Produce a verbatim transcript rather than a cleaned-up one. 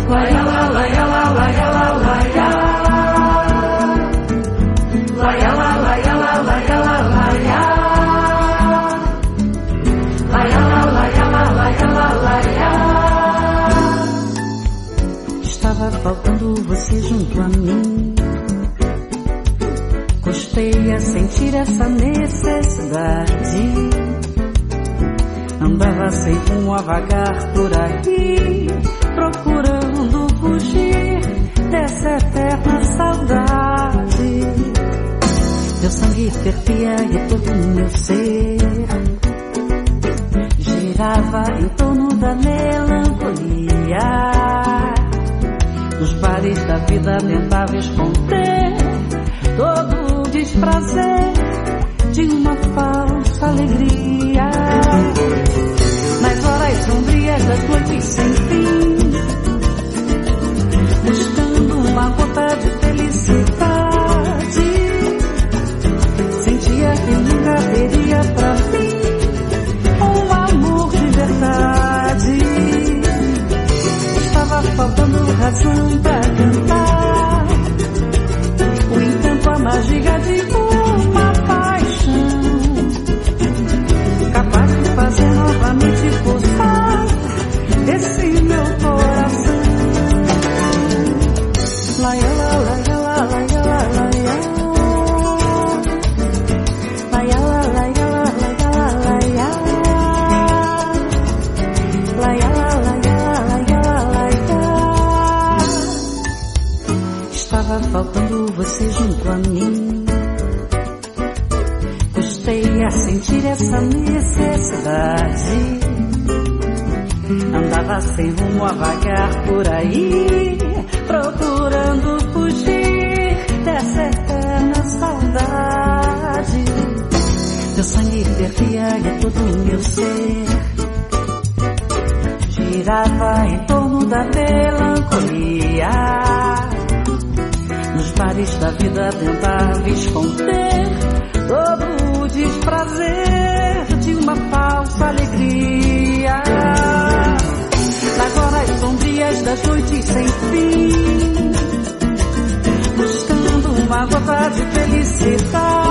Estava faltando você junto a mim. Custei a sentir essa necessidade. Andava sem rumo a vagar por aí, procurando fugir dessa eterna saudade. Meu sangue fervia e todo o meu ser girava em torno da melancolia. Nos bares da vida tentava esconder todo o desprazer de uma falsa alegria. Nas horas sombrias das noites sem fim, buscando uma gota de felicidade, sentia que nunca teria pra mim um amor de verdade. Estava faltando razão pra cantar o encanto, a magia de uma paixão, capaz de fazer novamente pulsar esse meu coração. Laia, la, laia, la, laia, la, laia. Laia, la, laia, la, laia, la, laia. Laia, la, laia, la, laia, la, laia. Estava faltando você junto a mim. Custei a sentir essa necessidade. Andava sem rumo a vagar por aí, procurando fugir dessa eterna saudade. Meu sangue fervia e todo o meu ser girava em torno da melancolia. Nos bares da vida tentava esconder todo o desprazer de uma falsa alegria. Nas horas sombrias das noites sem fim, buscando uma gota de felicidade,